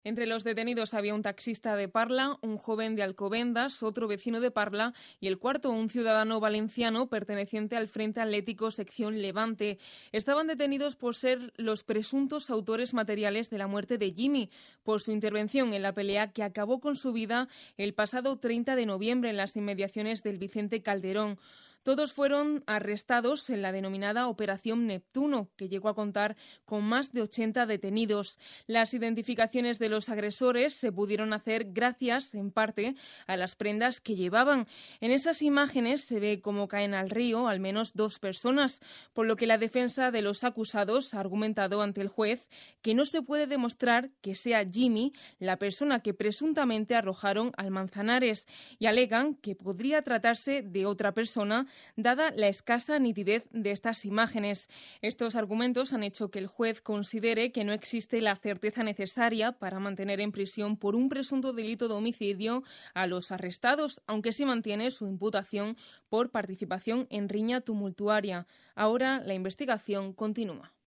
Entre los detenidos había un taxista de Parla, un joven de Alcobendas, otro vecino de Parla y el cuarto, un ciudadano valenciano perteneciente al Frente Atlético Sección Levante. Estaban detenidos por ser los presuntos autores materiales de la muerte de Jimmy, por su intervención en la pelea que acabó con su vida el pasado 30 de noviembre en las inmediaciones del Vicente Calderón. Todos fueron arrestados en la denominada Operación Neptuno, que llegó a contar con más de 80 detenidos. Las identificaciones de los agresores se pudieron hacer gracias, en parte, a las prendas que llevaban. En esas imágenes se ve cómo caen al río al menos 2 personas, por lo que la defensa de los acusados ha argumentado ante el juez que no se puede demostrar que sea Jimmy la persona que presuntamente arrojaron al Manzanares y alegan que podría tratarse de otra persona dada la escasa nitidez de estas imágenes. Estos argumentos han hecho que el juez considere que no existe la certeza necesaria para mantener en prisión por un presunto delito de homicidio a los arrestados, aunque sí mantiene su imputación por participación en riña tumultuaria. Ahora la investigación continúa.